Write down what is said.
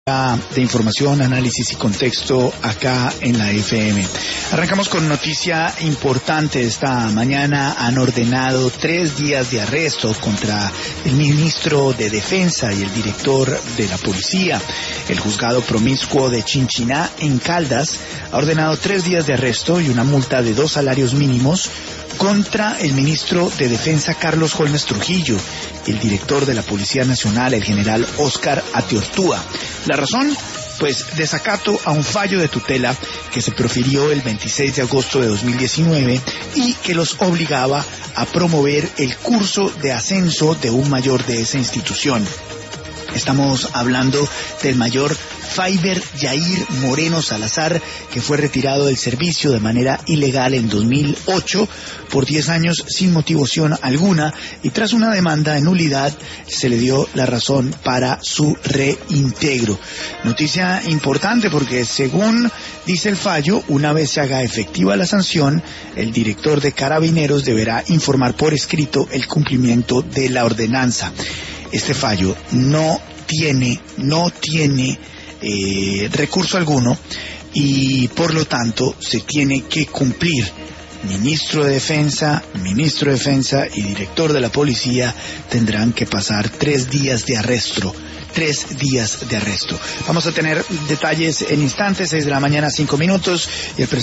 De información, análisis y contexto acá en la FM. Arrancamos con noticia importante. Esta mañana han ordenado 3 días de arresto contra el ministro de Defensa y el director de la policía. El juzgado promiscuo de Chinchiná, en Caldas, ha ordenado 3 días de arresto y una multa de 2 salarios mínimos contra el ministro de Defensa Carlos Holmes Trujillo y el director de la Policía Nacional, el general Óscar Atiortúa. La razón, pues, desacato a un fallo de tutela que se profirió el 26 de agosto de 2019 y que los obligaba a promover el curso de ascenso de un mayor de esa institución. Estamos hablando del mayor Faiber Yair Moreno Salazar, que fue retirado del servicio de manera ilegal en 2008 por 10 años sin motivación alguna, y tras una demanda de nulidad se le dio la razón para su reintegro. Noticia importante porque, según dice el fallo, una vez se haga efectiva la sanción, el director de Carabineros deberá informar por escrito el cumplimiento de la ordenanza. Este fallo no tiene recurso alguno y por lo tanto se tiene que cumplir. Ministro de Defensa y director de la policía tendrán que pasar 3 días de arresto. 3 días de arresto. Vamos a tener detalles en instantes. 6 de la mañana, 5 minutos. Y el